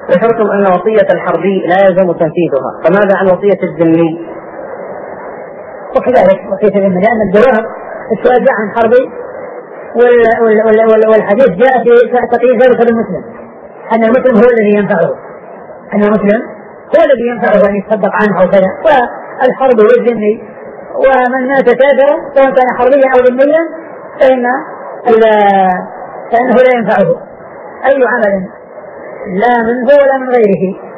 ذكرتم أن وصية الحربي لا يلزم تنفيذها، فماذا عن وصية الذمي؟ وكذلك وصية الذمي، لأن الجواب السؤال جاء عن حربي والحديث جاء في تقييد ذلك بالمسلم، أن المسلم هو الذي ينفعه، أن المسلم هو الذي ينفعه أن يتصدق عنه أو كذا. والحرب والذمي ومن مات كافرا سواء كان حربيا أو ذميا فإنه لا ينفعه أي عمل لا منه ولا من غيره.